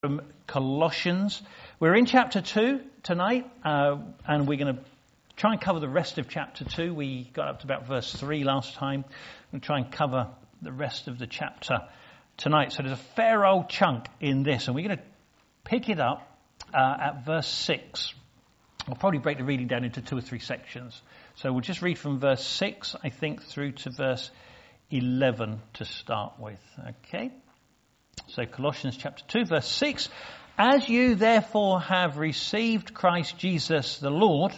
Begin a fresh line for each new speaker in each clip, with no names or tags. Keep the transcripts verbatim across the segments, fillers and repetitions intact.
From Colossians. We're in chapter two tonight, uh, and we're going to try and cover the rest of chapter two. We got up to about verse three last time. We'll try and cover the rest of the chapter tonight. So there's a fair old chunk in this, and we're going to pick it up uh, at verse six. We'll probably break the reading down into two or three sections. So we'll just read from verse six, I think, through to verse eleven to start with. Okay? So Colossians chapter two, verse six, as you therefore have received Christ Jesus the Lord,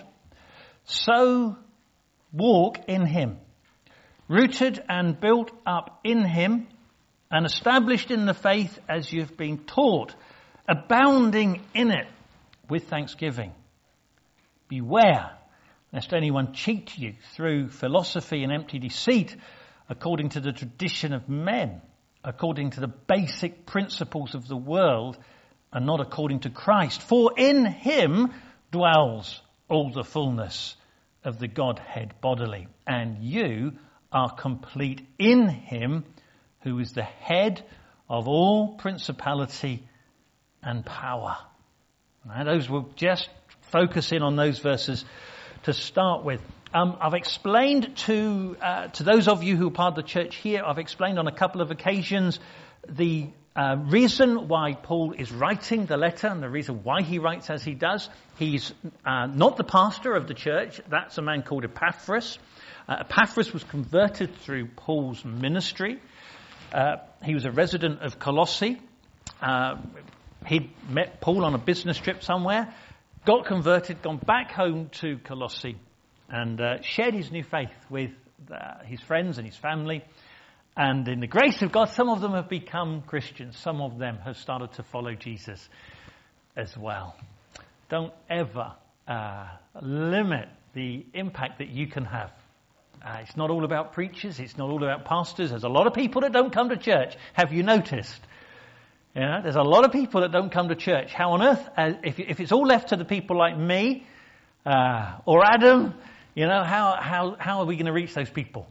so walk in him, rooted and built up in him, and established in the faith as you've been taught, abounding in it with thanksgiving. Beware lest anyone cheat you through philosophy and empty deceit, according to the tradition of men, according to the basic principles of the world, and not according to Christ. For in him dwells all the fullness of the Godhead bodily, and you are complete in him, who is the head of all principality and power. Now, those will just focus in on those verses to start with. Um, I've explained to uh, to those of you who are part of the church here, I've explained on a couple of occasions the uh, reason why Paul is writing the letter and the reason why he writes as he does. He's uh, not the pastor of the church. That's a man called Epaphras. Uh, Epaphras was converted through Paul's ministry. Uh, he was a resident of Colossae. Uh, he'd met Paul on a business trip somewhere, got converted, gone back home to Colossae, and uh, shared his new faith with uh, his friends and his family. And in the grace of God, some of them have become Christians. Some of them have started to follow Jesus as well. Don't ever uh, limit the impact that you can have. Uh, it's not all about preachers. It's not all about pastors. There's a lot of people that don't come to church. Have you noticed? You know, there's a lot of people that don't come to church. How on earth, uh, if, if it's all left to the people like me uh, or Adam, you know, how, how, how are we going to reach those people?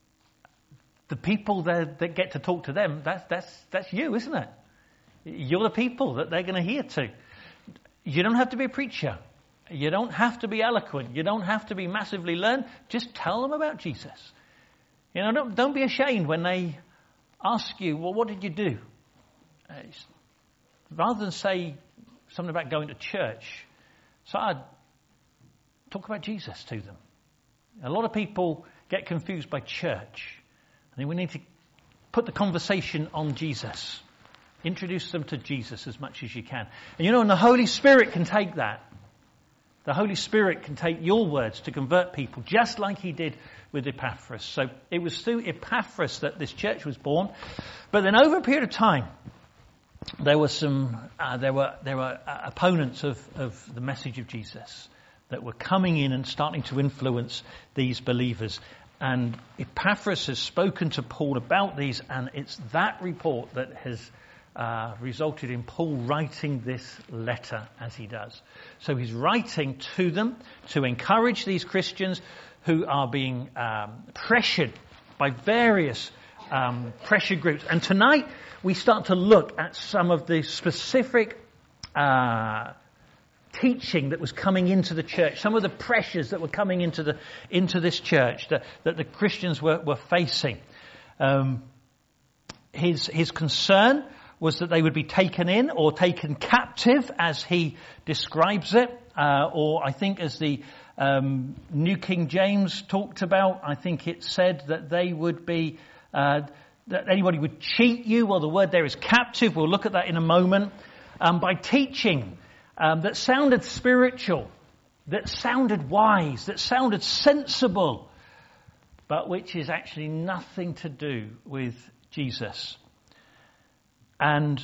The people that, that get to talk to them, that's, that's, that's you, isn't it? You're the people that they're going to hear to. You don't have to be a preacher. You don't have to be eloquent. You don't have to be massively learned. Just tell them about Jesus. You know, don't, don't be ashamed when they ask you, well, what did you do? Uh, rather than say something about going to church, so I'd talk about Jesus to them. A lot of people get confused by church. I think we need to put the conversation on Jesus. Introduce them to Jesus as much as you can. And you know, and the Holy Spirit can take that. The Holy Spirit can take your words to convert people, just like he did with Epaphras. So it was through Epaphras that this church was born. But then over a period of time, there were some, uh, there were there were uh, opponents of, of the message of Jesus that were coming in and starting to influence these believers. And Epaphras has spoken to Paul about these, and it's that report that has uh, resulted in Paul writing this letter as he does. So he's writing to them to encourage these Christians who are being um, pressured by various um, pressure groups. And tonight we start to look at some of the specific uh teaching that was coming into the church, some of the pressures that were coming into the into this church that, that the Christians were, were facing. Um, his his concern was that they would be taken in or taken captive, as he describes it, uh, or I think as the um, New King James talked about, I think it said that they would be, uh, that anybody would cheat you. Well, the word there is captive. We'll look at that in a moment. Um, by teaching Um, that sounded spiritual, that sounded wise, that sounded sensible, but which is actually nothing to do with Jesus. And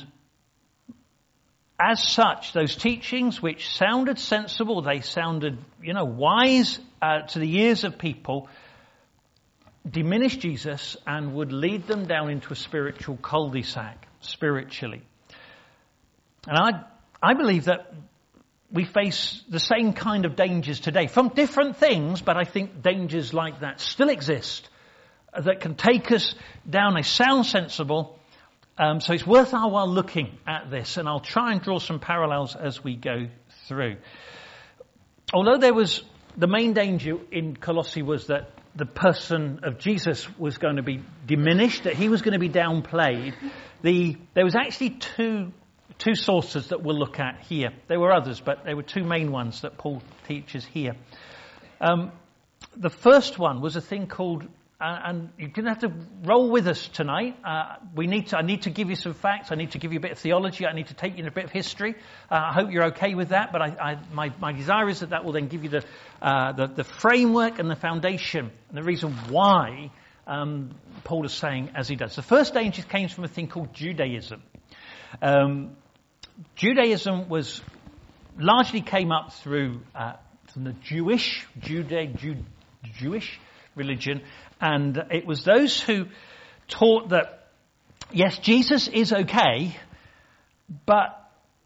as such, those teachings which sounded sensible, they sounded, you know, wise uh, to the ears of people, diminished Jesus and would lead them down into a spiritual cul-de-sac, spiritually. And I I believe that we face the same kind of dangers today from different things, but I think dangers like that still exist that can take us down a sound, sensible Um, so it's worth our while looking at this, and I'll try and draw some parallels as we go through. Although there was, the main danger in Colossae was that the person of Jesus was going to be diminished, that he was going to be downplayed. The, there was actually two, two sources that we'll look at here. There were others, but there were two main ones that Paul teaches here. Um, the first one was a thing called, uh, and you're going to have to roll with us tonight. Uh, we need to, I need to give you some facts. I need to give you a bit of theology. I need to take you in a bit of history. Uh, I hope you're okay with that. But I, I, my, my desire is that that will then give you the, uh, the, the framework and the foundation and the reason why um, Paul is saying as he does. The first danger came from a thing called Judaism. Um, Judaism was largely came up through uh, from the Jewish, Jude, Jew, Jewish religion, and it was those who taught that, yes, Jesus is okay, but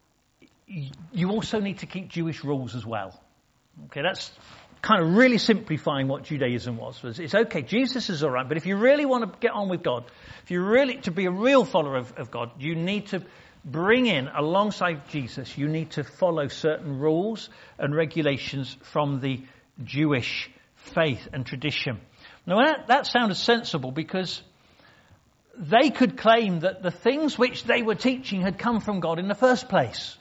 you also need to keep Jewish rules as well. Okay, that's kind of really simplifying what Judaism was. It's okay, Jesus is all right, but if you really want to get on with God, if you really, to be a real follower of, of God, you need to bring in, alongside Jesus, you need to follow certain rules and regulations from the Jewish faith and tradition. Now that, that sounded sensible because they could claim that the things which they were teaching had come from God in the first place.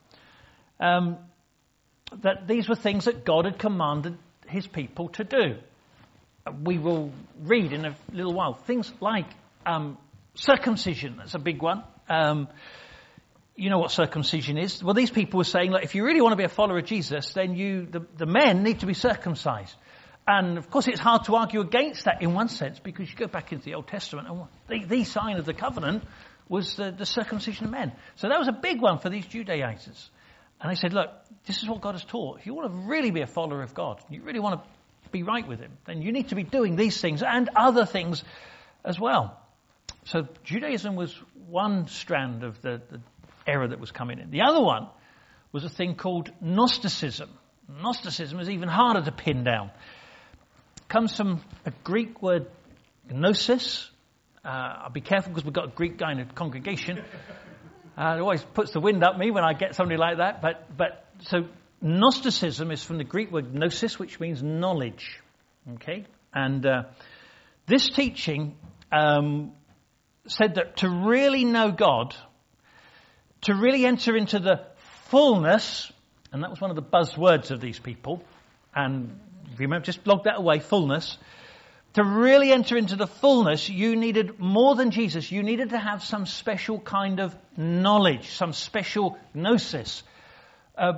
Um, that these were things that God had commanded his people to do. We will read in a little while things like um, circumcision. That's a big one. Um, you know what circumcision is? Well, these people were saying, like, if you really want to be a follower of Jesus, then you, the, the men need to be circumcised. And of course, it's hard to argue against that in one sense, because you go back into the Old Testament, and the, the sign of the covenant was the, the circumcision of men. So that was a big one for these Judaizers. And they said, look, this is what God has taught. If you want to really be a follower of God, you really want to be right with him, then you need to be doing these things and other things as well. So Judaism was one strand of the, the error that was coming in. The other one was a thing called Gnosticism. Gnosticism is even harder to pin down. It comes from a Greek word, gnosis. Uh, I'll be careful because we've got a Greek guy in the congregation. Uh, it always puts the wind up me when I get somebody like that. But, but so Gnosticism is from the Greek word gnosis, which means knowledge. Okay? And uh, this teaching um, said that to really know God, to really enter into the fullness, and that was one of the buzzwords of these people, and remember, just log that away, fullness. To really enter into the fullness, you needed more than Jesus. You needed to have some special kind of knowledge, some special gnosis. Uh,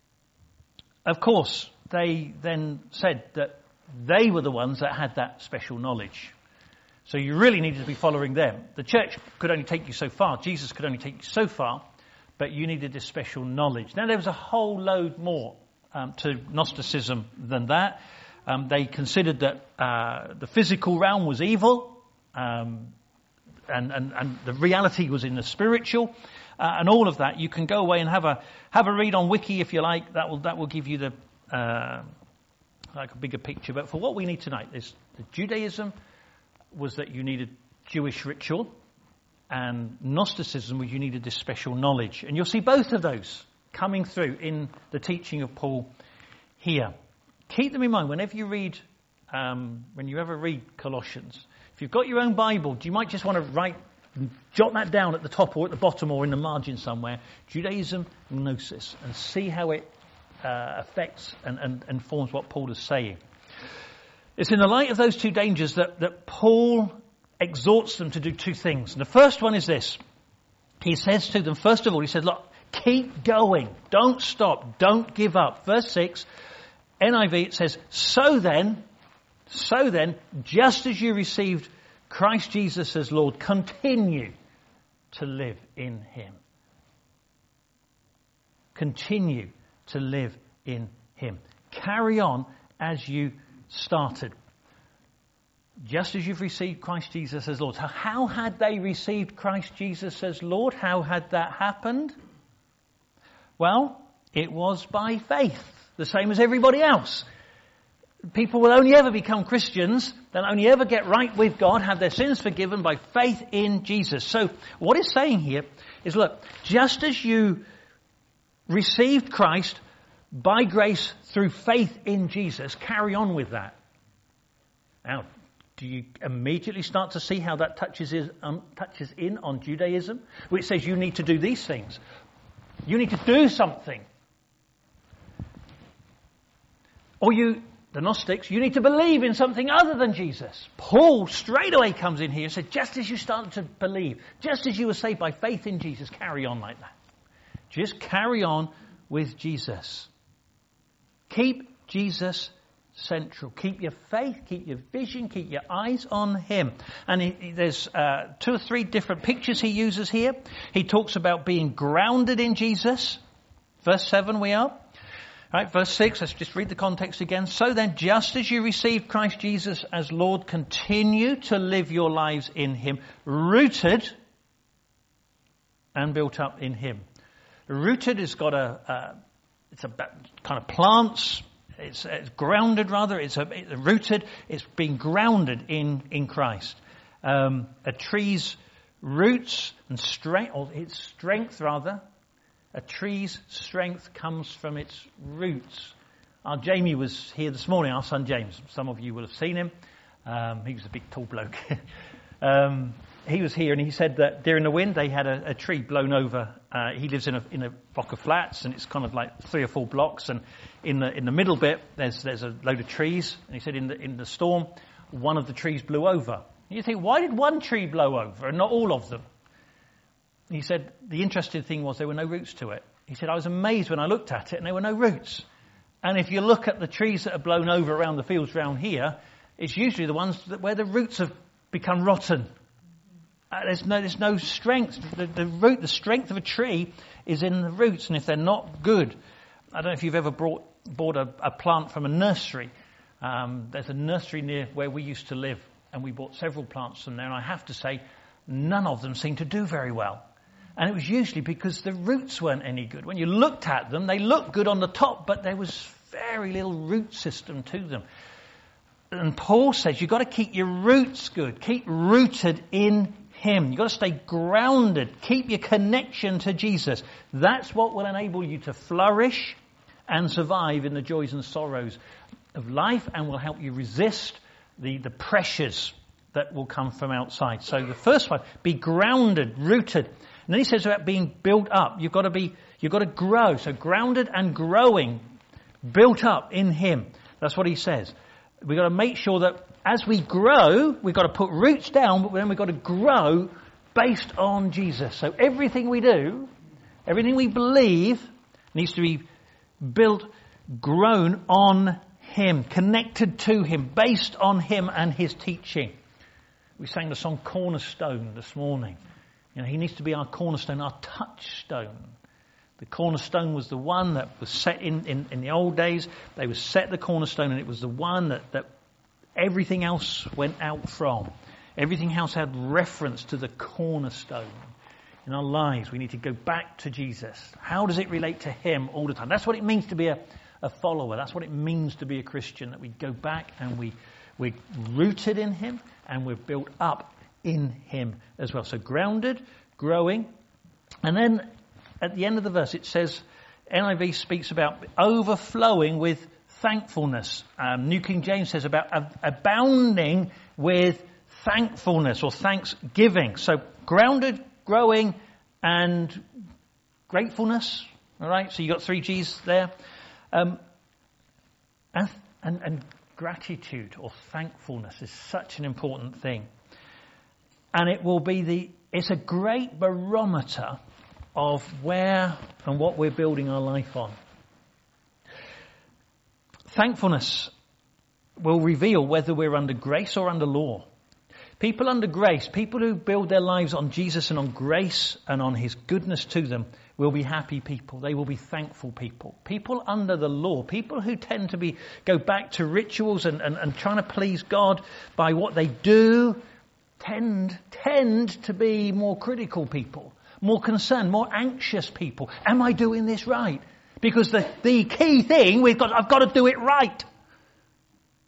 of course, they then said that they were the ones that had that special knowledge. So you really needed to be following them. The church could only take you so far. Jesus could only take you so far. But you needed this special knowledge. Now, there was a whole load more um, to Gnosticism than that. Um, they considered that uh, the physical realm was evil, um, and, and, and the reality was in the spiritual, uh, and all of that. You can go away and have a have a read on Wiki if you like. That will that will give you the uh, like a bigger picture. But for what we need tonight, is the Judaism was that you needed Jewish ritual, and Gnosticism was you needed this special knowledge. And you'll see both of those coming through in the teaching of Paul here. Keep them in mind whenever you read, um, when you ever read Colossians. If you've got your own Bible, you might just want to write, jot that down at the top or at the bottom or in the margin somewhere. Judaism, Gnosis, and see how it uh, affects and, and informs what Paul is saying. It's in the light of those two dangers that, that Paul exhorts them to do two things. And the first one is this. He says to them, first of all, he said, look, keep going. Don't stop. Don't give up. Verse six, N I V, it says, so then, so then, just as you received Christ Jesus as Lord, continue to live in him. Continue to live in him. Carry on as you started. Just as you've received Christ Jesus as Lord. So how had they received Christ Jesus as Lord? How had that happened? Well, it was by faith. The same as everybody else. people will only ever become Christians, they'll only ever get right with God, have their sins forgiven by faith in Jesus. So what it's saying here is, look, just as you received Christ by grace through faith in Jesus, carry on with that. Now, do you immediately start to see how that touches in, um, touches in on Judaism? Which says you need to do these things. You need to do something. Or you, the Gnostics, you need to believe in something other than Jesus. Paul straight away comes in here and said, just as you started to believe, just as you were saved by faith in Jesus, carry on like that. Just carry on with Jesus. Keep Jesus central. Keep your faith, keep your vision, keep your eyes on him. And he, he, there's uh, two or three different pictures he uses here. He talks about being grounded in Jesus. Verse seven we are. Right, verse six, let's just read the context again. So then, just as you received Christ Jesus as Lord, continue to live your lives in him, rooted and built up in him. Rooted has got a, uh, it's a kind of plants, it's, it's grounded rather, it's, a, it's rooted, it's being grounded in, in Christ. Um, a tree's roots and strength, or its strength rather, a tree's strength comes from its roots. Our Jamie was here this morning, our son James. Some of you will have seen him. Um, he was a big tall bloke. um, he was here and he said that during the wind they had a, a tree blown over. Uh, he lives in a, in a block of flats and it's kind of like three or four blocks. And in the in the middle bit there's there's a load of trees. And he said in the in the storm one of the trees blew over. And you think, why did one tree blow over and not all of them? He said the interesting thing was there were no roots to it. He said I was amazed when I looked at it and there were no roots. And if you look at the trees that are blown over around the fields around here, it's usually the ones that, where the roots have become rotten. Uh, there's no there's no strength. The, the root, the strength of a tree is in the roots, and if they're not good, I don't know if you've ever brought bought a, a plant from a nursery. Um, there's a nursery near where we used to live, and we bought several plants from there. And I have to say, none of them seemed to do very well. And it was usually because the roots weren't any good. When you looked at them, they looked good on the top, but there was very little root system to them. And Paul says you've got to keep your roots good. Keep rooted in him. You've got to stay grounded. Keep your connection to Jesus. That's what will enable you to flourish and survive in the joys and sorrows of life and will help you resist the, the pressures that will come from outside. So the first one, be grounded, rooted. And then he says about being built up. You've got to be, you've got to grow. So grounded and growing, built up in him. That's what he says. We've got to make sure that as we grow, we've got to put roots down, but then we've got to grow based on Jesus. So everything we do, everything we believe needs to be built, grown on him, connected to him, based on him and his teaching. We sang the song Cornerstone this morning. You know, he needs to be our cornerstone, our touchstone. The cornerstone was the one that was set in, in, in the old days. They would set the cornerstone and it was the one that, that everything else went out from. Everything else had reference to the cornerstone. In our lives, we need to go back to Jesus. How does it relate to him all the time? That's what it means to be a, a follower. That's what it means to be a Christian, that we go back and we, we're rooted in him and we're built up in him as well. So grounded, growing. And then at the end of the verse it says, N I V speaks about overflowing with thankfulness. Um, New King James says about ab- abounding with thankfulness or thanksgiving. So grounded, growing and gratefulness. All right, so you got three G's there. Um, and, and, and gratitude or thankfulness is such an important thing. And it will be the, it's a great barometer of where and what we're building our life on. Thankfulness will reveal whether we're under grace or under law. People under grace, people who build their lives on Jesus and on grace and on his goodness to them, will be happy people. They will be thankful people. People under the law, people who tend to be go back to rituals and, and, and trying to please God by what they do, tend tend to be more critical people, more concerned, more anxious people. Am I doing this right? Because the, the key thing we've got, I've got to do it right.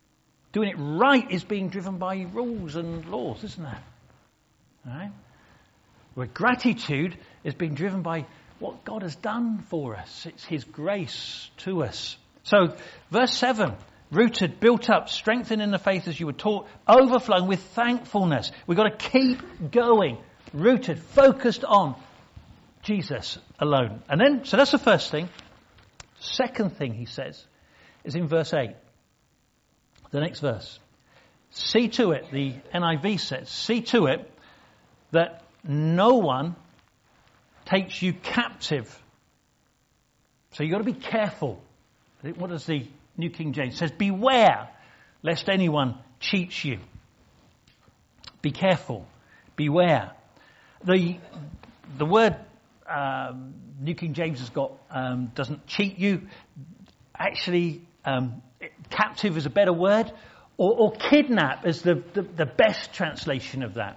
Doing it right is being driven by rules and laws, isn't it? All right? Where gratitude is being driven by what God has done for us. It's his grace to us. So, verse seven, rooted, built up, strengthened in the faith as you were taught, overflowing with thankfulness. We've got to keep going, rooted, focused on Jesus alone. And then, so that's the first thing. Second thing he says is in verse eight. The next verse. See to it, the N I V says, see to it that no one takes you captive. So you've got to be careful. What does the New King James? It says, beware lest anyone cheats you. Be careful. Beware. The the word um, New King James has got um, doesn't cheat you. Actually, um, captive is a better word. Or, or kidnap is the, the, the best translation of that.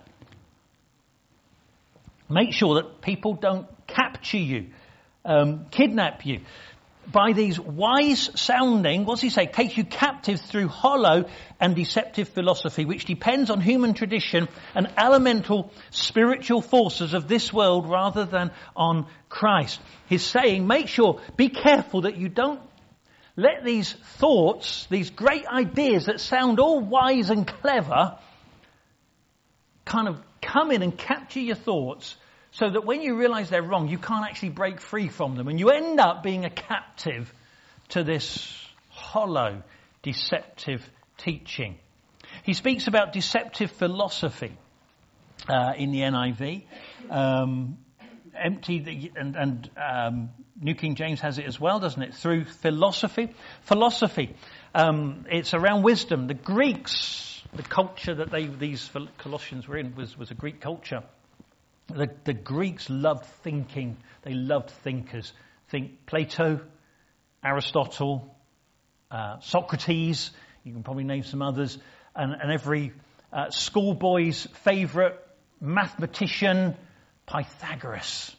Make sure that people don't capture you, um, kidnap you. By these wise sounding, what's he say? Takes you captive through hollow and deceptive philosophy, which depends on human tradition and elemental spiritual forces of this world rather than on Christ. He's saying, make sure, be careful that you don't let these thoughts, these great ideas that sound all wise and clever, kind of come in and capture your thoughts so that when you realize they're wrong, you can't actually break free from them. And you end up being a captive to this hollow, deceptive teaching. He speaks about deceptive philosophy uh, in the N I V. Um, empty, the, and, and um, New King James has it as well, doesn't it? Through philosophy. Philosophy, um, it's around wisdom. The Greeks, the culture that they these Colossians were in was, was a Greek culture. The, the Greeks loved thinking. They loved thinkers. Think Plato, Aristotle, uh, Socrates. You can probably name some others. And, and every uh, schoolboy's favourite mathematician, Pythagoras.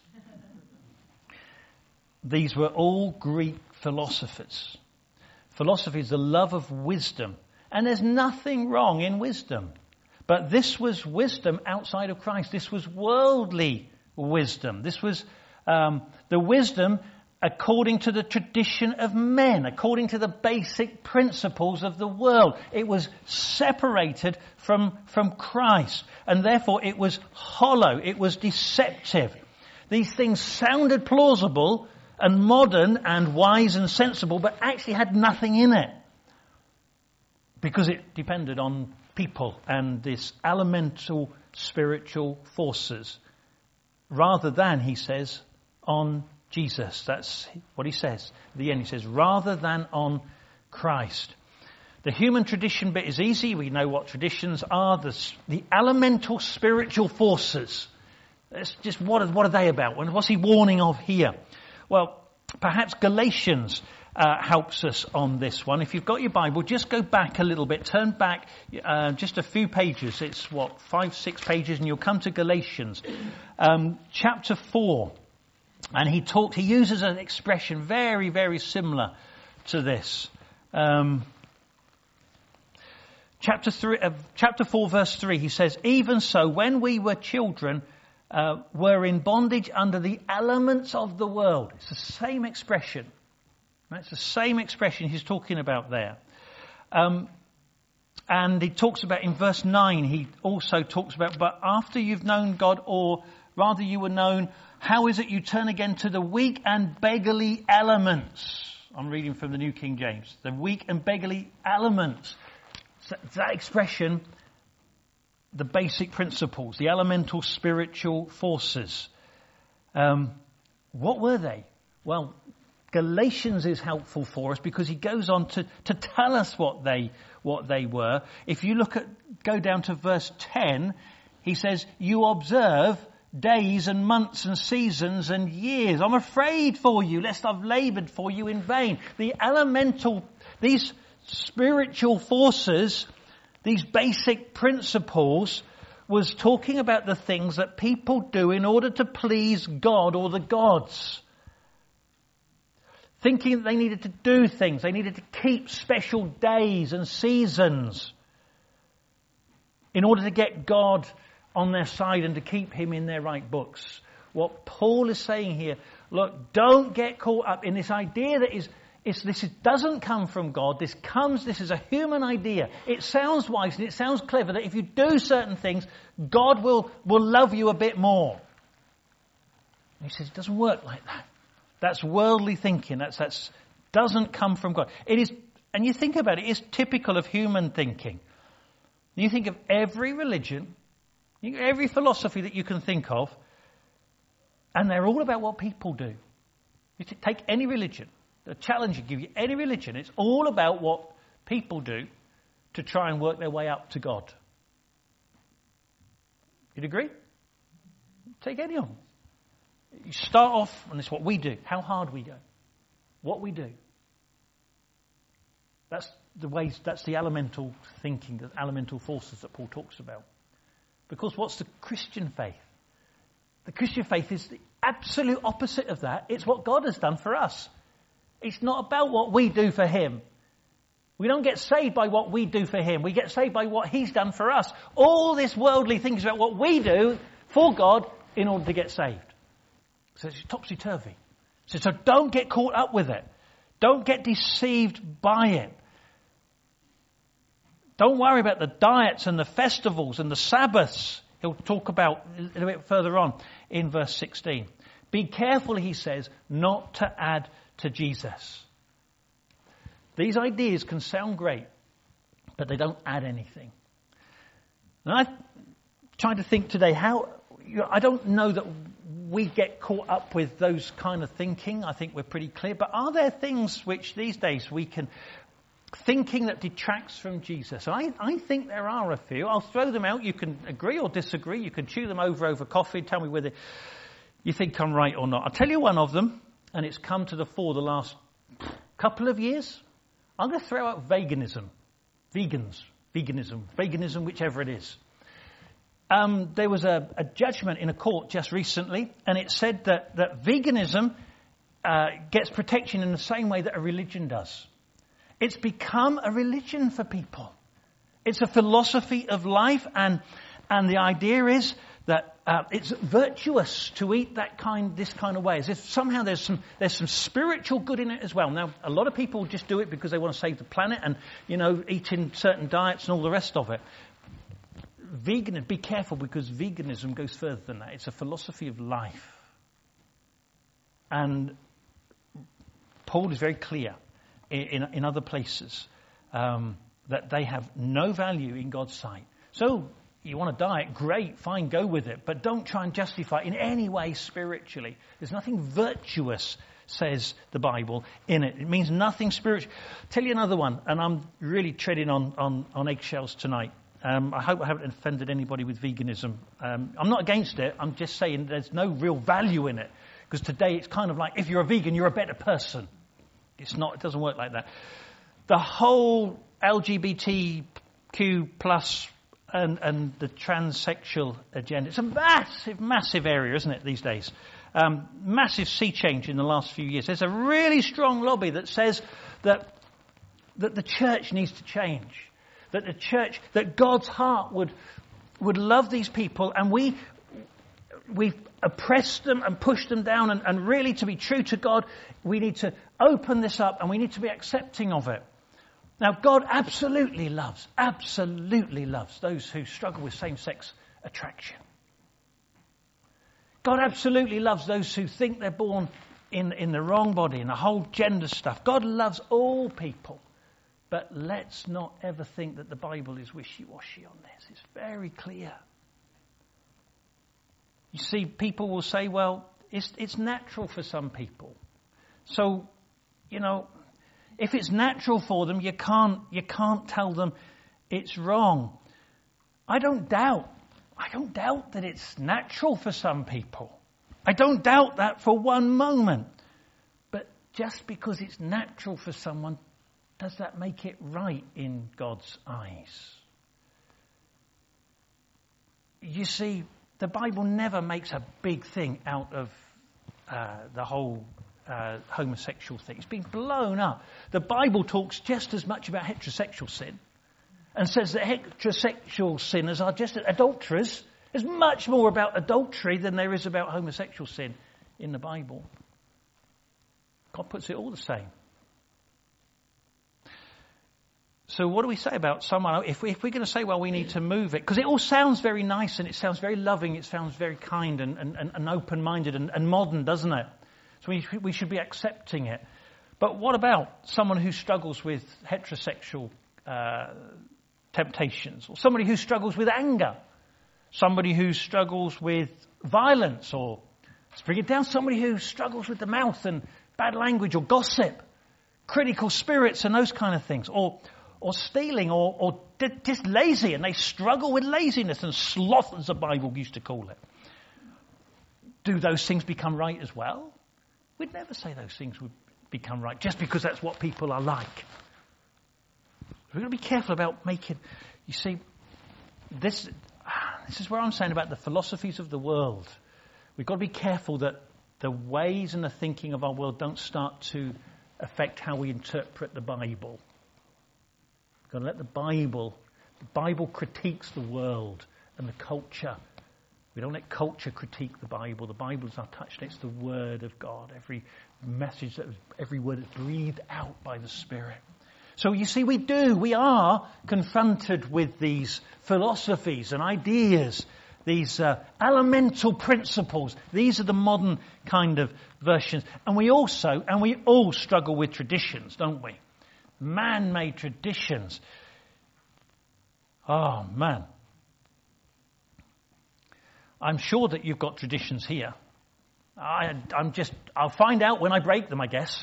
These were all Greek philosophers. Philosophy is the love of wisdom. And there's nothing wrong in wisdom. But this was wisdom outside of Christ. This was worldly wisdom. This was um, the wisdom according to the tradition of men, according to the basic principles of the world. It was separated from, from Christ. And therefore it was hollow. It was deceptive. These things sounded plausible and modern and wise and sensible, but actually had nothing in it. Because it depended on people and this elemental spiritual forces, rather than, he says, on Jesus. That's what he says. At the end he says, rather than on Christ. The human tradition bit is easy. We know what traditions are. The, the elemental spiritual forces. It's just what are, what are they about? What's he warning of here? Well, perhaps Galatians Uh, helps us on this one. If you've got your Bible, just go back a little bit. Turn back uh, just a few pages. It's what, five, six pages, and you'll come to Galatians. Um, chapter four. And he talks, he uses an expression very, very similar to this. Um, chapter three, uh, chapter four, verse three, he says, even so, when we were children, uh, were in bondage under the elements of the world. It's the same expression. It's the same expression he's talking about there. Um, and he talks about, in verse nine, he also talks about, but after you've known God, or rather you were known, how is it you turn again to the weak and beggarly elements? I'm reading from the New King James. The weak and beggarly elements. So that expression, the basic principles, the elemental spiritual forces. Um, what were they? Well, Galatians is helpful for us because he goes on to, to tell us what they what they were. If you look at, go down to verse ten, he says, you observe days and months and seasons and years. I'm afraid for you, lest I've laboured for you in vain. The elemental, these spiritual forces, these basic principles, was talking about the things that people do in order to please God or the gods. thinking that they needed to do things, they needed to keep special days and seasons in order to get God on their side and to keep him in their right books. What Paul is saying here, look, don't get caught up in this idea that is, is this is, doesn't come from God. This comes, this is a human idea. It sounds wise and it sounds clever that if you do certain things, God will, will love you a bit more. And he says it doesn't work like that. That's worldly thinking. That's that's doesn't come from God. It is, and you think about it, it's typical of human thinking. You think of every religion, every philosophy that you can think of, and they're all about what people do. You take any religion, the challenge give you any religion, it's all about what people do to try and work their way up to God. You'd agree? Take any of them. You start off, and it's what we do, how hard we go, what we do. That's the ways, that's the elemental thinking, the elemental forces that Paul talks about. Because what's the Christian faith? The Christian faith is the absolute opposite of that. It's what God has done for us. It's not about what we do for him. We don't get saved by what we do for him. We get saved by what he's done for us. All this worldly thing is about what we do for God in order to get saved. So it's topsy-turvy. So, so don't get caught up with it. Don't get deceived by it. Don't worry about the diets and the festivals and the Sabbaths. He'll talk about a little bit further on in verse sixteen. Be careful, he says, not to add to Jesus. These ideas can sound great, but they don't add anything. And I'm trying to think today how, you know, I don't know that we get caught up with those kind of thinking. I think we're pretty clear. But are there things which these days we can, thinking that detracts from Jesus? I, I think there are a few. I'll throw them out. You can agree or disagree. You can chew them over over coffee. Tell me whether you think I'm right or not. I'll tell you one of them, and it's come to the fore the last couple of years. I'm going to throw out veganism. Vegans. Veganism. Veganism, whichever it is. Um, there was a, a judgment in a court just recently, and it said that, that veganism uh, gets protection in the same way that a religion does. It's become a religion for people. It's a philosophy of life, and and the idea is that uh, it's virtuous to eat that kind, this kind of way, as if somehow there's some there's some spiritual good in it as well. Now, a lot of people just do it because they want to save the planet, and you know, eating certain diets and all the rest of it. Vegan, be careful, because veganism goes further than that. It's a philosophy of life. And Paul is very clear in, in, in other places um, that they have no value in God's sight. So you want a diet, great, fine, go with it. But don't try and justify it in any way spiritually. There's nothing virtuous, says the Bible, in it. It means nothing spiritual. Tell you another one, and I'm really treading on, on, on eggshells tonight. Um, I hope I haven't offended anybody with veganism. Um, I'm not against it. I'm just saying there's no real value in it. Because today it's kind of like, if you're a vegan, you're a better person. It's not. It doesn't work like that. The whole L G B T Q plus and, and the transsexual agenda, it's a massive, massive area, isn't it, these days? Um, massive sea change in the last few years. There's a really strong lobby that says that that the church needs to change. That the church, that God's heart would would love these people, and we we've oppressed them and pushed them down, and, and really to be true to God, we need to open this up and we need to be accepting of it. Now, God absolutely loves, absolutely loves those who struggle with same-sex attraction. God absolutely loves those who think they're born in, in the wrong body, and the whole gender stuff. God loves all people. But let's not ever think that the Bible is wishy-washy on this. It's very clear. You see, people will say, well, it's, it's natural for some people. So, you know, if it's natural for them, you can't, you can't tell them it's wrong. I don't doubt, I don't doubt that it's natural for some people. I don't doubt that for one moment. But just because it's natural for someone, does that make it right in God's eyes? You see, the Bible never makes a big thing out of uh, the whole uh, homosexual thing. It's been blown up. The Bible talks just as much about heterosexual sin and says that heterosexual sinners are just adulterers. There's much more about adultery than there is about homosexual sin in the Bible. God puts it all the same. So what do we say about someone? If, we, if we're going to say, well, we need to move it, because it all sounds very nice and it sounds very loving, it sounds very kind and, and, and open-minded and, and modern, doesn't it? So we, we should be accepting it. But what about someone who struggles with heterosexual uh, temptations, or somebody who struggles with anger, somebody who struggles with violence, or let's bring it down, somebody who struggles with the mouth and bad language or gossip, critical spirits and those kind of things, or or stealing, or, or just lazy, and they struggle with laziness and sloth, as the Bible used to call it. Do those things become right as well? We'd never say those things would become right just because that's what people are like. We've got to be careful about making, you see, this, this is where I'm saying about the philosophies of the world. We've got to be careful that the ways and the thinking of our world don't start to affect how we interpret the Bible. We've got to let the Bible, the Bible critiques the world and the culture. We don't let culture critique the Bible. The Bible is untouched. It's the Word of God. Every message, that was, every word is breathed out by the Spirit. So you see, we do, we are confronted with these philosophies and ideas, these uh, elemental principles. These are the modern kind of versions. And we also, and we all struggle with traditions, don't we? Man-made traditions. Oh, man. I'm sure that you've got traditions here. I, I'm just, I'll find out when I break them, I guess.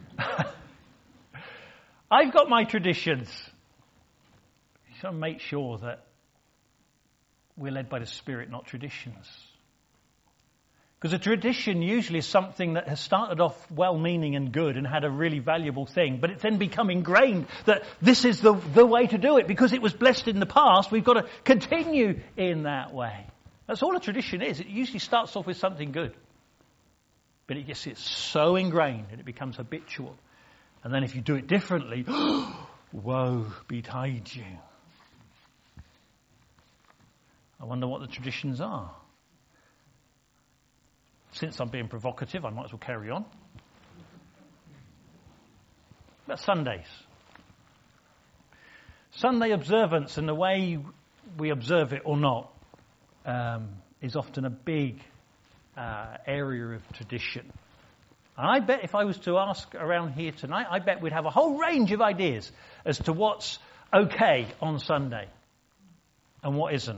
I've got my traditions. So make sure that we're led by the Spirit, not traditions. Because a tradition usually is something that has started off well-meaning and good and had a really valuable thing, but it's then become ingrained that this is the, the way to do it. Because it was blessed in the past, we've got to continue in that way. That's all a tradition is. It usually starts off with something good. But it gets it's so ingrained and it becomes habitual. And then if you do it differently, woe betide you. I wonder what the traditions are. Since I'm being provocative, I might as well carry on. About Sundays. Sunday observance and the way we observe it or not um, is often a big uh, area of tradition. And I bet if I was to ask around here tonight, I bet we'd have a whole range of ideas as to what's okay on Sunday and what isn't.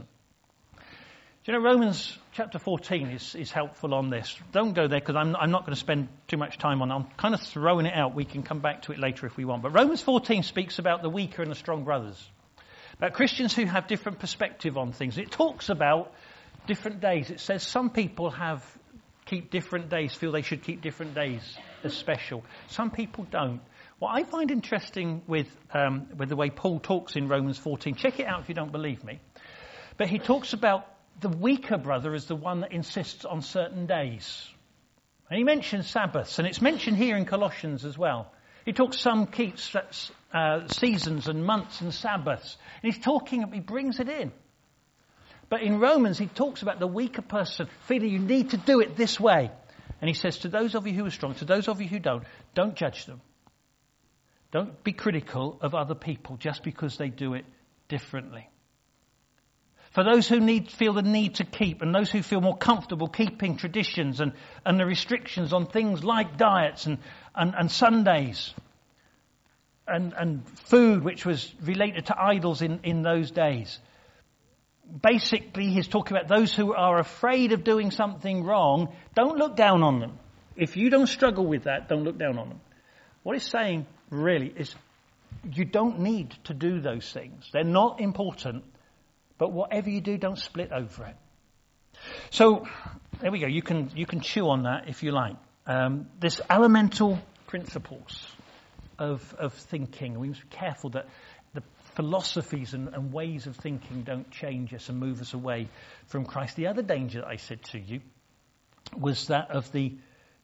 Do you know, Romans chapter fourteen is, is helpful on this. Don't go there because I'm, I'm not going to spend too much time on it. I'm kind of throwing it out. We can come back to it later if we want. But Romans fourteen speaks about the weaker and the strong brothers. About Christians who have different perspective on things. It talks about different days. It says some people have keep different days, feel they should keep different days as special. Some people don't. What I find interesting with um, with the way Paul talks in Romans fourteen, check it out if you don't believe me, but he talks about the weaker brother as the one that insists on certain days. And he mentions Sabbaths, and it's mentioned here in Colossians as well. He talks some keeps uh, seasons and months and Sabbaths. And he's talking, he brings it in. But in Romans, he talks about the weaker person feeling you need to do it this way. And he says, to those of you who are strong, to those of you who don't, don't judge them. Don't be critical of other people just because they do it differently. For those who need, feel the need to keep, and those who feel more comfortable keeping traditions and, and the restrictions on things like diets and, and, and Sundays and, and food, which was related to idols in, in those days. Basically, he's talking about those who are afraid of doing something wrong. Don't look down on them. If you don't struggle with that, don't look down on them. What he's saying really is you don't need to do those things. They're not important. But whatever you do, don't split over it. So, there we go. You can you can chew on that if you like. Um, this elemental principles of of thinking. We must be careful that the philosophies and, and ways of thinking don't change us and move us away from Christ. The other danger that I said to you was that of the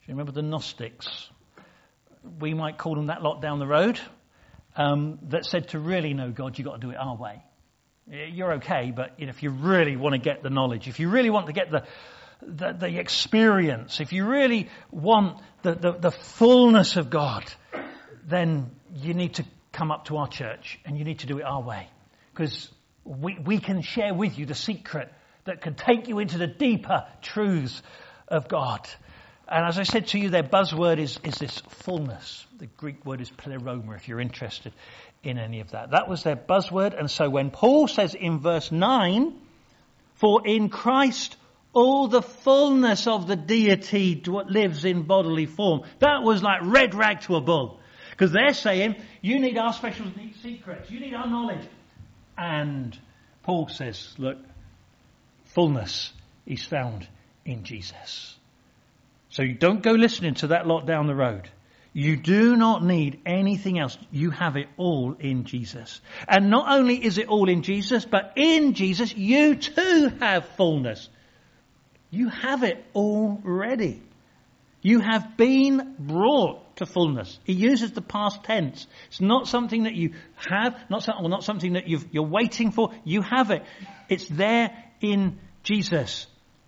you remember the Gnostics? We might call them that lot down the road, um, that said to really know God, you've got to do it our way. You're okay, but you know, if you really want to get the knowledge, if you really want to get the the, the experience, if you really want the, the, the fullness of God, then you need to come up to our church and you need to do it our way. Because we, we can share with you the secret that can take you into the deeper truths of God. And as I said to you, their buzzword is, is this fullness. The Greek word is pleroma, if you're interested in any of that. That was their buzzword. And so when Paul says in verse nine, for in Christ all the fullness of the deity lives in bodily form, that was like red rag to a bull. Because they're saying, you need our special secrets, you need our knowledge. And Paul says, look, fullness is found in Jesus. So you don't go listening to that lot down the road. You do not need anything else. You have it all in Jesus. And not only is it all in Jesus, but in Jesus you too have fullness. You have it already. You have been brought to fullness. He uses the past tense. It's not something that you have, not, some, well, not something that you've, you're waiting for. You have it. It's there in Jesus.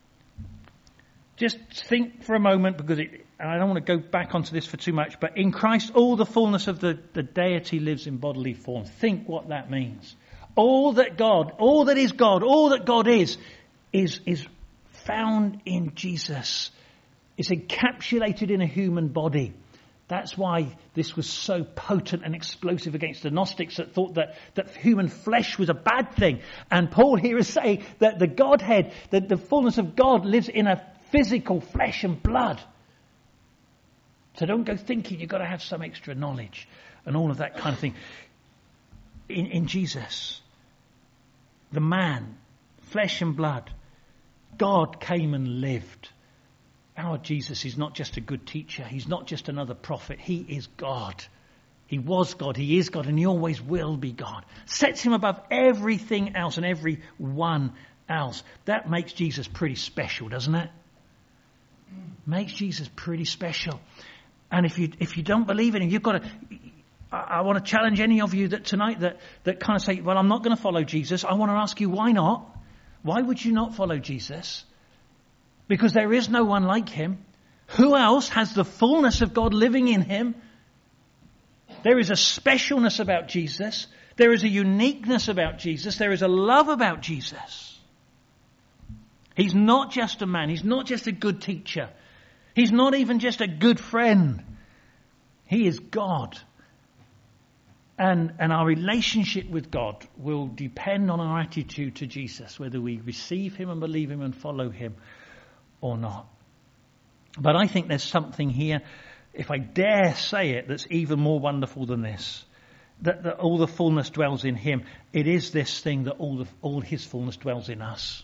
Just think for a moment, because it, and I don't want to go back onto this for too much, but in Christ all the fullness of the, the deity lives in bodily form. Think what that means. All that God, all that is God, all that God is, is, is found in Jesus. It's encapsulated in a human body. That's why this was so potent and explosive against the Gnostics that thought that, that human flesh was a bad thing. And Paul here is saying that the Godhead, that the fullness of God lives in a physical flesh and blood. So don't go thinking you've got to have some extra knowledge and all of that kind of thing. In, in Jesus, the man, flesh and blood, God came and lived. Our Jesus is not just a good teacher. He's not just another prophet. He is God. He was God. He is God, and he always will be God. Sets him above everything else and everyone else. That makes Jesus pretty special, doesn't it? Makes Jesus pretty special. And if you if you don't believe in him, you've got to. I, I want to challenge any of you that tonight that that kind of say, "Well, I'm not going to follow Jesus." I want to ask you, why not? Why would you not follow Jesus? Because there is no one like him. Who else has the fullness of God living in him? There is a specialness about Jesus. There is a uniqueness about Jesus. There is a love about Jesus. He's not just a man. He's not just a good teacher. He's not even just a good friend. He is God. And, and our relationship with God will depend on our attitude to Jesus, whether we receive him and believe him and follow him or not. But I think there's something here, if I dare say it, that's even more wonderful than this. That, that all the fullness dwells in him. It is this thing that all, the, all his fullness dwells in us.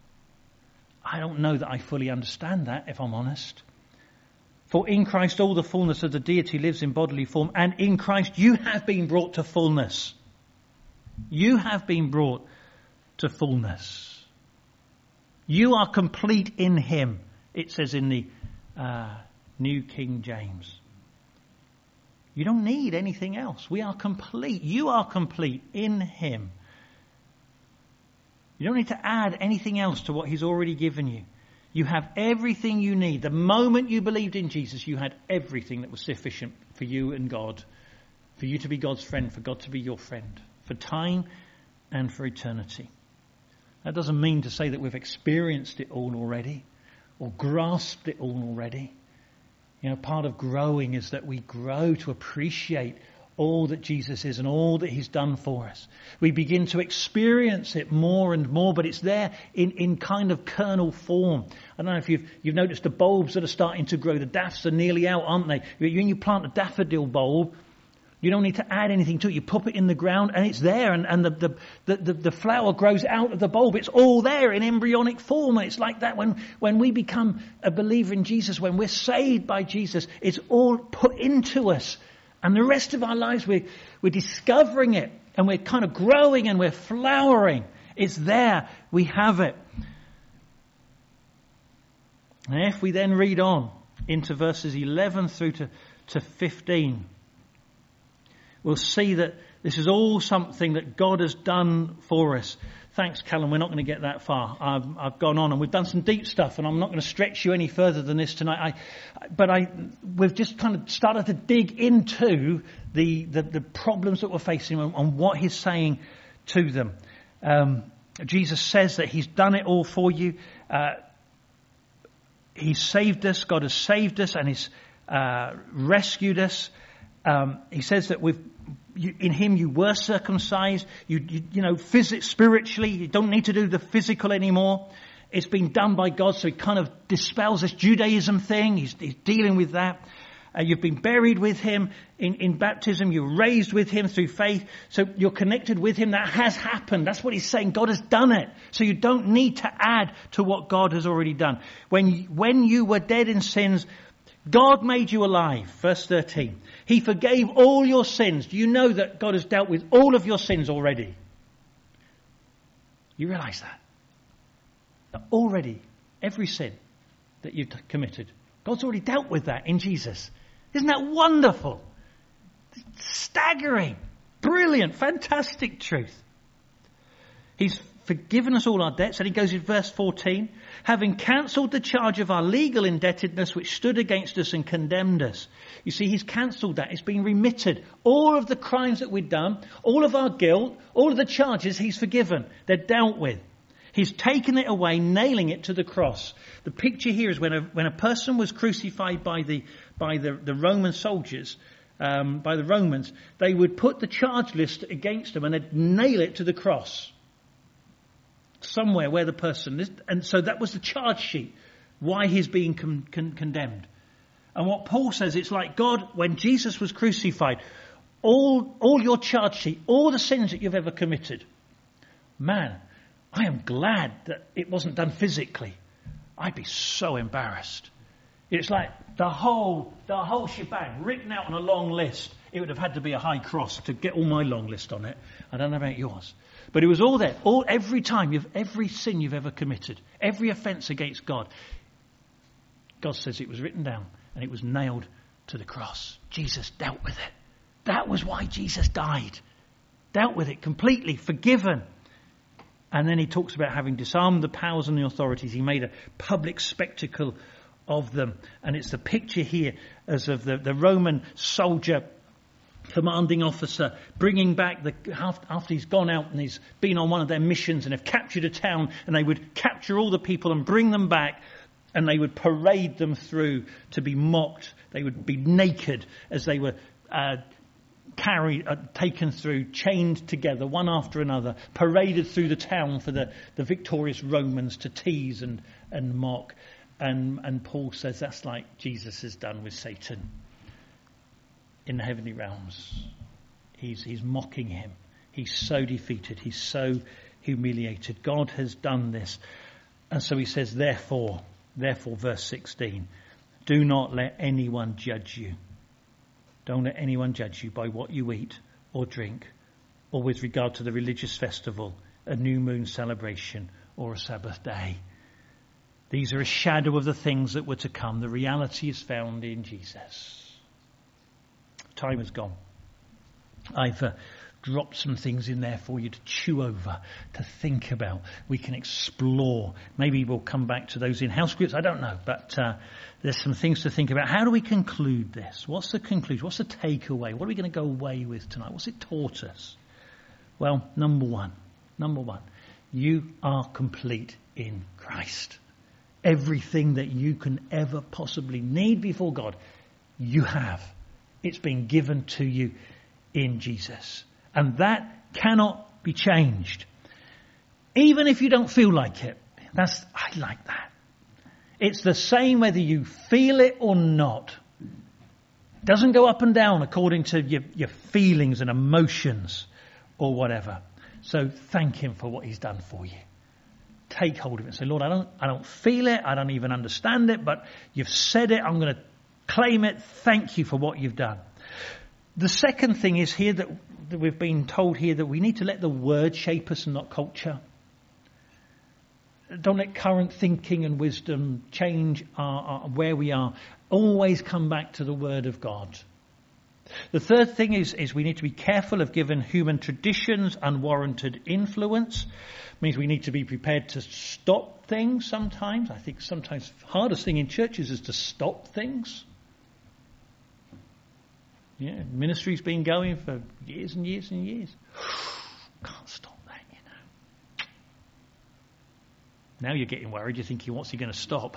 I don't know that I fully understand that, if I'm honest. For in Christ all the fullness of the deity lives in bodily form, and in Christ you have been brought to fullness. You have been brought to fullness. You are complete in him, it says in the uh, New King James. You don't need anything else. We are complete. You are complete in him. You don't need to add anything else to what he's already given you. You have everything you need. The moment you believed in Jesus, you had everything that was sufficient for you and God, for you to be God's friend, for God to be your friend, for time and for eternity. That doesn't mean to say that we've experienced it all already or grasped it all already. You know, part of growing is that we grow to appreciate all that Jesus is and all that he's done for us. We begin to experience it more and more, but it's there in, in kind of kernel form. I don't know if you've, you've noticed the bulbs that are starting to grow. The daffs are nearly out, aren't they? When you plant a daffodil bulb, you don't need to add anything to it. You pop it in the ground and it's there, and, and the, the, the, the, the flower grows out of the bulb. It's all there in embryonic form. And it's like that when, when we become a believer in Jesus, when we're saved by Jesus, it's all put into us. And the rest of our lives, we're, we're discovering it, and we're kind of growing and we're flowering. It's there. We have it. And if we then read on, into verses eleven through to, to fifteen, we'll see that this is all something that God has done for us. Thanks, Callum. We're not going to get that far. I've, I've gone on and we've done some deep stuff, and I'm not going to stretch you any further than this tonight. I, but I, we've just kind of started to dig into the, the, the problems that we're facing and, and what he's saying to them. Um, Jesus says that he's done it all for you. Uh, he's saved us. God has saved us and he's uh, rescued us. Um, he says that we've You, in him you were circumcised, you, you, you know, phys- spiritually, you don't need to do the physical anymore. It's been done by God, so he kind of dispels this Judaism thing. He's, he's dealing with that. Uh, you've been buried with him in, in baptism. You're raised with him through faith. So you're connected with him. That has happened. That's what he's saying. God has done it. So you don't need to add to what God has already done. When, when you were dead in sins, God made you alive. Verse thirteen. He forgave all your sins. Do you know that God has dealt with all of your sins already? You realize that? That already, every sin that you've committed, God's already dealt with that in Jesus. Isn't that wonderful? Staggering. Brilliant. Fantastic truth. He's forgiven us all our debts. And he goes in verse fourteen. Having cancelled the charge of our legal indebtedness which stood against us and condemned us. You see, he's cancelled that. It's been remitted. All of the crimes that we've done, all of our guilt, all of the charges he's forgiven. They're dealt with. He's taken it away, nailing it to the cross. The picture here is when a, when a person was crucified by the, by the, the Roman soldiers, um, by the Romans, they would put the charge list against them and they'd nail it to the cross. Somewhere where the person is, and so that was the charge sheet, why he's being con- con- condemned. And what Paul says, it's like God, when Jesus was crucified, all, all your charge sheet, all the sins that you've ever committed, man, I am glad that it wasn't done physically. I'd be so embarrassed. It's like the whole, the whole shebang written out on a long list. It would have had to be a high cross to get all my long list on it. I don't know about yours. But it was all there. All, every time, you've, every sin you've ever committed, every offence against God, God says it was written down and it was nailed to the cross. Jesus dealt with it. That was why Jesus died. Dealt with it completely, forgiven. And then he talks about having disarmed the powers and the authorities. He made a public spectacle of them. And it's the picture here as of the, the Roman soldier, commanding officer, bringing back the after he's gone out and he's been on one of their missions and have captured a town, and they would capture all the people and bring them back, and they would parade them through to be mocked. They would be naked as they were uh, carried, uh, taken through, chained together, one after another, paraded through the town for the, the victorious Romans to tease and, and mock. And, and Paul says that's like Jesus has done with Satan. In the heavenly realms, he's, he's mocking him. He's so defeated. He's so humiliated. God has done this. And so he says, therefore, therefore, verse sixteen, do not let anyone judge you. Don't let anyone judge you by what you eat or drink, or with regard to the religious festival, a new moon celebration, or a Sabbath day. These are a shadow of the things that were to come. The reality is found in Jesus. Time has gone. I've uh, dropped some things in there for you to chew over, to think about. We can explore. Maybe we'll come back to those in-house groups. I don't know. But uh, there's some things to think about. How do we conclude this? What's the conclusion? What's the takeaway? What are we going to go away with tonight? What's it taught us? Well, number one. Number one. You are complete in Christ. Everything that you can ever possibly need before God, you have. It's been given to you in Jesus. And that cannot be changed. Even if you don't feel like it. That's, I like that. It's the same whether you feel it or not. It doesn't go up and down according to your, your feelings and emotions or whatever. So thank him for what he's done for you. Take hold of it and say, Lord, I don't, I don't feel it. I don't even understand it, but you've said it. I'm going to claim it. Thank you for what you've done. The second thing is here that, that we've been told here that we need to let the word shape us and not culture. Don't let current thinking and wisdom change our, our, where we are. Always come back to the Word of God. The third thing is, is we need to be careful of giving human traditions unwarranted influence. It means we need to be prepared to stop things sometimes. I think sometimes the hardest thing in churches is to stop things. Yeah, ministry's been going for years and years and years. Can't stop that, you know. Now you're getting worried. You're thinking, what's he going to stop?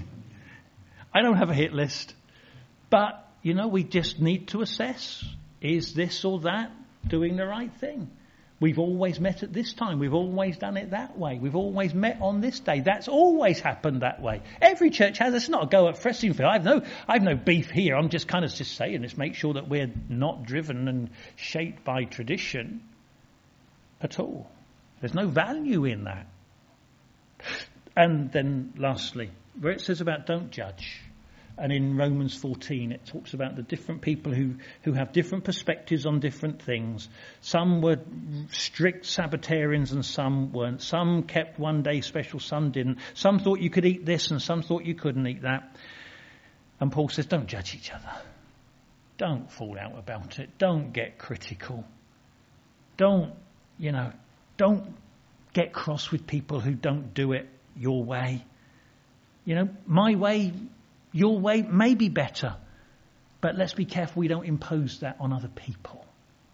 I don't have a hit list. But, you know, we just need to assess. Is this or that doing the right thing? We've always met at this time. We've always done it that way. We've always met on this day. That's always happened that way. Every church has. It's not a go at Fressingfield. I've no, I've no beef here. I'm just kind of just saying, let's make sure that we're not driven and shaped by tradition at all. There's no value in that. And then lastly, where it says about don't judge. And in Romans fourteen, it talks about the different people who, who have different perspectives on different things. Some were strict Sabbatarians and some weren't. Some kept one day special, some didn't. Some thought you could eat this and some thought you couldn't eat that. And Paul says, don't judge each other. Don't fall out about it. Don't get critical. Don't, you know, don't get cross with people who don't do it your way. You know, my way... Your way may be better, but let's be careful we don't impose that on other people.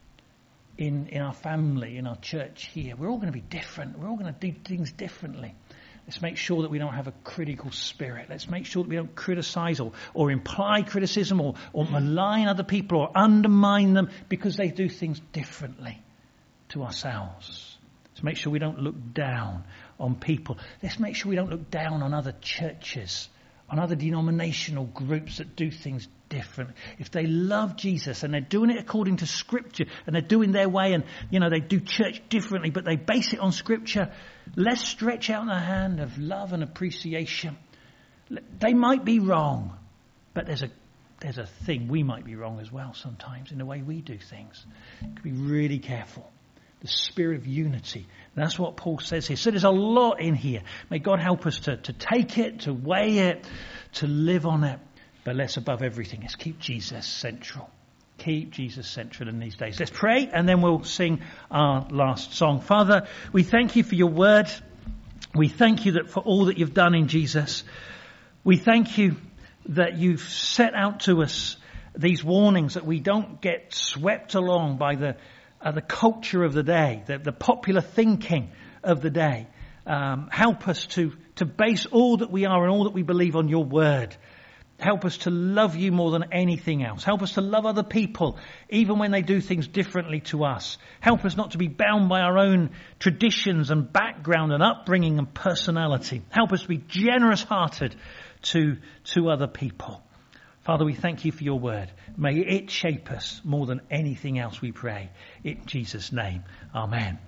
In in our family, in our church here, we're all going to be different. We're all going to do things differently. Let's make sure that we don't have a critical spirit. Let's make sure that we don't criticize or, or imply criticism or, or malign other people or undermine them because they do things differently to ourselves. Let's make sure we don't look down on people. Let's make sure we don't look down on other churches, on other denominational groups that do things different. If they love Jesus and they're doing it according to Scripture and they're doing their way and, you know, they do church differently, but they base it on Scripture, let's stretch out the hand of love and appreciation. They might be wrong, but there's a there's a thing. We might be wrong as well sometimes in the way we do things. Be really careful. The spirit of unity. That's what Paul says here. So there's a lot in here. May God help us to, to take it, to weigh it, to live on it. But let's, above everything, let's keep Jesus central. Keep Jesus central in these days. Let's pray and then we'll sing our last song. Father, we thank you for your word. We thank you that for all that you've done in Jesus. We thank you that you've set out to us these warnings that we don't get swept along by the Uh, the culture of the day, the, the popular thinking of the day. Um, help us to, to base all that we are and all that we believe on your word. Help us to love you more than anything else. Help us to love other people, even when they do things differently to us. Help us not to be bound by our own traditions and background and upbringing and personality. Help us to be generous-hearted to, to other people. Father, we thank you for your word. May it shape us more than anything else, we pray. In Jesus' name, amen.